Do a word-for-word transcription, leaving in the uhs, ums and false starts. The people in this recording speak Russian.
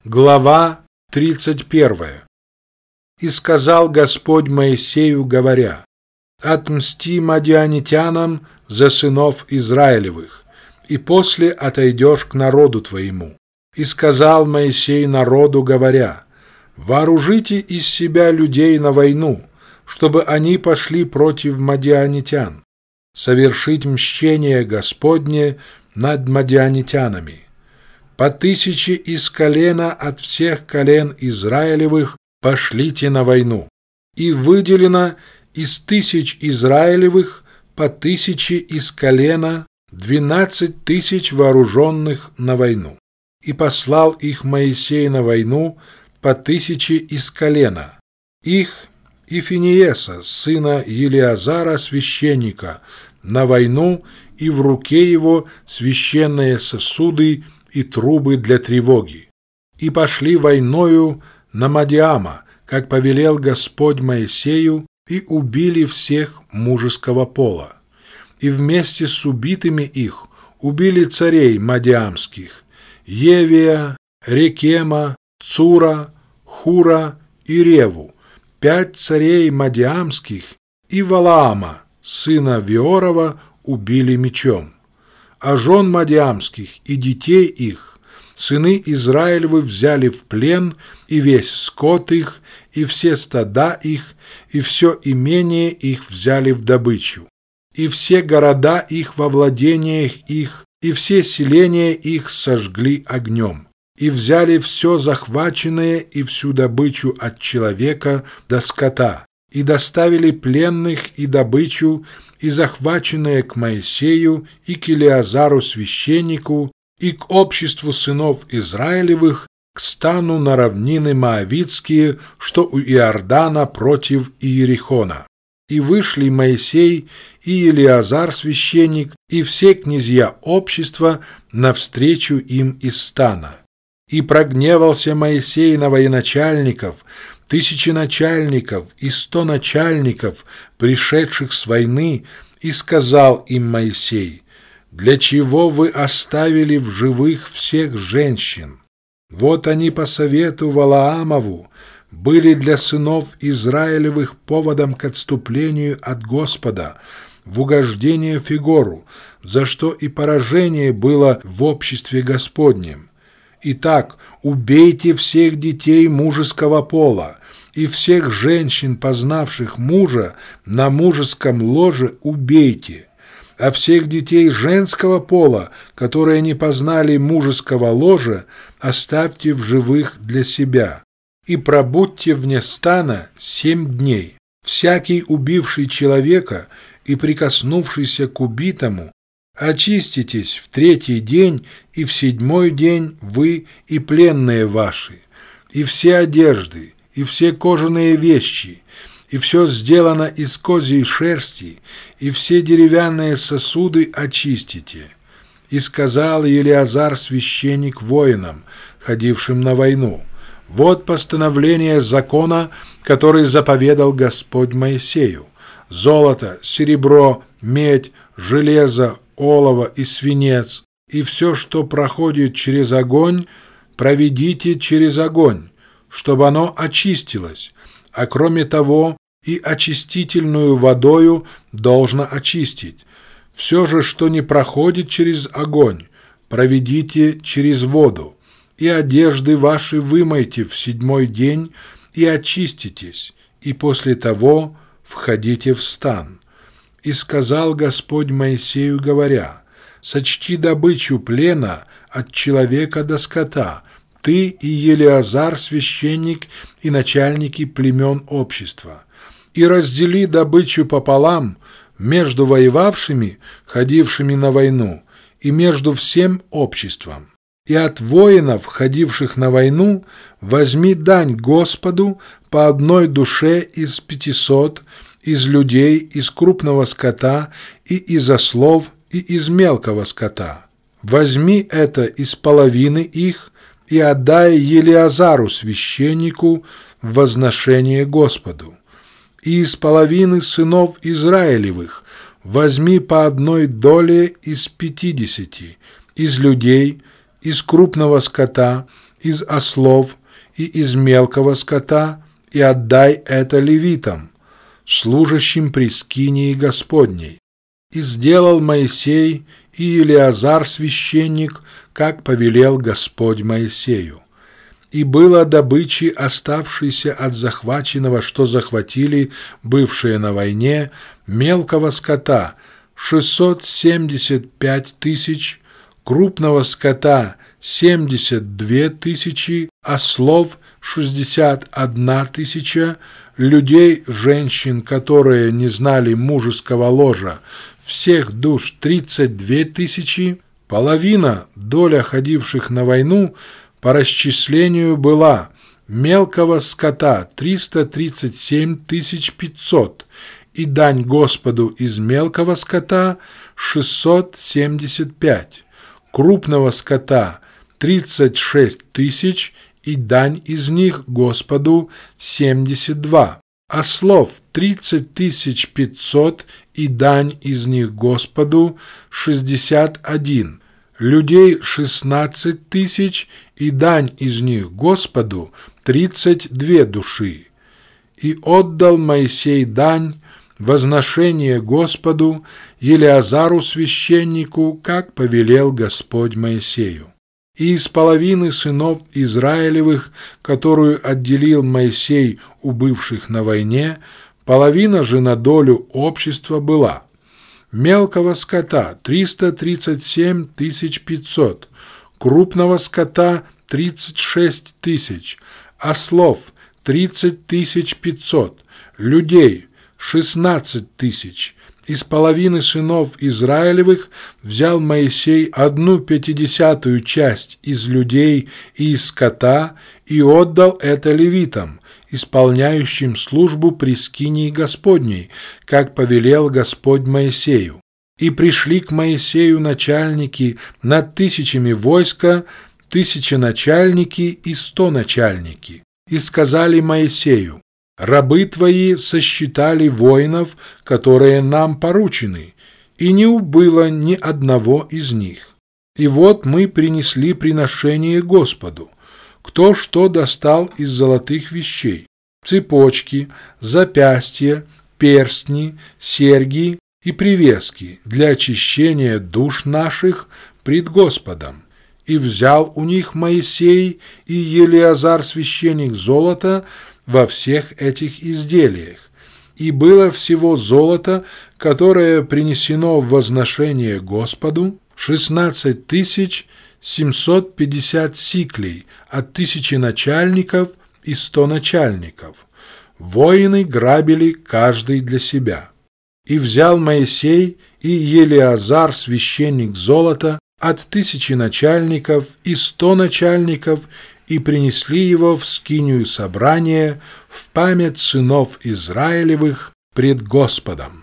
Глава тридцать первая. «И сказал Господь Моисею, говоря: отмсти мадианитянам за сынов Израилевых, и после отойдешь к народу твоему. И сказал Моисей народу, говоря: вооружите из себя людей на войну, чтобы они пошли против мадианитян, совершить мщение Господне над мадианитянами. По тысяче из колена от всех колен Израилевых пошлите на войну. И выделено из тысяч Израилевых по тысяче из колена двенадцать тысяч вооруженных на войну. И послал их Моисей на войну по тысяче из колена. Их и Финиеса, сына Елиазара, священника, на войну, и в руке его священные сосуды и трубы для тревоги. И пошли войною на Мадиама, как повелел Господь Моисею, и убили всех мужеского пола. И вместе с убитыми их убили царей мадиамских: Евия, Рекема, Цура, Хура и Реву, пять царей мадиамских, и Валаама, сына Виорова, убили мечом. А жен мадиамских и детей их сыны Израилевы взяли в плен, и весь скот их, и все стада их, и все имение их взяли в добычу, и все города их во владениях их, и все селения их сожгли огнем, и взяли все захваченное и всю добычу от человека до скота, и доставили пленных и добычу, и захваченное к Моисею и к Елиазару священнику, и к обществу сынов Израилевых, к стану на равнины Моавитские, что у Иордана против Иерихона. И вышли Моисей и Елиазар священник, и все князья общества навстречу им из стана. И прогневался Моисей на военачальников, тысячи начальников и сто начальников, пришедших с войны, и сказал им Моисей: для чего вы оставили в живых всех женщин? Вот они по совету Валаамову были для сынов Израилевых поводом к отступлению от Господа в угождение Фигору, за что и поражение было в обществе Господнем. Итак, убейте всех детей мужеского пола, и всех женщин, познавших мужа, на мужеском ложе убейте, а всех детей женского пола, которые не познали мужеского ложа, оставьте в живых для себя. И пробудьте вне стана семь дней. Всякий, убивший человека и прикоснувшийся к убитому, очиститесь в третий день, и в седьмой день вы и пленные ваши, и все одежды, и все кожаные вещи, и все сделано из козьей шерсти, и все деревянные сосуды очистите. И сказал Елиазар священник воинам, ходившим на войну: вот постановление закона, который заповедал Господь Моисею: золото, серебро, медь, железо, олово и свинец, и все, что проходит через огонь, проведите через огонь, чтобы оно очистилось, а кроме того и очистительную водою должно очистить. Все же, что не проходит через огонь, проведите через воду, и одежды ваши вымойте в седьмой день, и очиститесь, и после того входите в стан. И сказал Господь Моисею, говоря: сочти добычу плена от человека до скота, ты и Елиазар священник и начальники племен общества, и раздели добычу пополам между воевавшими, ходившими на войну, и между всем обществом. И от воинов, ходивших на войну, возьми дань Господу по одной душе из пятисот, из людей, из крупного скота, и из ослов, и из мелкого скота. Возьми это из половины их, и отдай Елиазару священнику в возношение Господу. И из половины сынов Израилевых возьми по одной доле из пятидесяти, из людей, из крупного скота, из ослов и из мелкого скота, и отдай это левитам, служащим при скинии Господней. И сделал Моисей и Елиазар священник, как повелел Господь Моисею. И было добычи, оставшейся от захваченного, что захватили бывшие на войне, мелкого скота шестьсот семьдесят пять тысяч, крупного скота семьдесят две тысячи, ослов шестьдесят одна тысяча, людей, женщин, которые не знали мужеского ложа, всех душ тридцать две тысячи, половина, доля ходивших на войну, по расчислению была мелкого скота триста тридцать семь тысяч пятьсот, и дань Господу из мелкого скота шестьсот семьдесят пять, крупного скота тридцать шесть тысяч, и дань из них Господу семьдесят два, ослов тридцать тысяч пятьсот, и дань из них Господу шестьдесят один, людей шестнадцать тысяч, и дань из них Господу тридцать две души. И отдал Моисей дань, возношение Господу, Елиазару священнику, как повелел Господь Моисею. И из половины сынов Израилевых, которую отделил Моисей у бывших на войне, половина же на долю общества была: мелкого скота триста тридцать семь тысяч пятьсот, крупного скота тридцать шесть тысяч, ослов тридцать тысяч пятьсот, людей шестнадцать тысяч. Из половины сынов Израилевых взял Моисей одну пятидесятую часть из людей и из скота и отдал это левитам, исполняющим службу при скинии Господней, как повелел Господь Моисею. И пришли к Моисею начальники над тысячами войска, тысяченачальники и стоначальники, и сказали Моисею: рабы твои сосчитали воинов, которые нам поручены, и не убыло ни одного из них. И вот мы принесли приношение Господу, кто что достал из золотых вещей: цепочки, запястья, перстни, серьги и привески для очищения душ наших пред Господом. И взял у них Моисей и Елиазар священник золото во всех этих изделиях. И было всего золото, которое принесено в возношение Господу, шестнадцать тысяч семьсот пятьдесят сиклей от тысячи начальников и сто начальников. Воины грабили каждый для себя. И взял Моисей и Елиазар священник золото от тысячи начальников и сто начальников, и принесли его в скинию собрания в память сынов Израилевых пред Господом.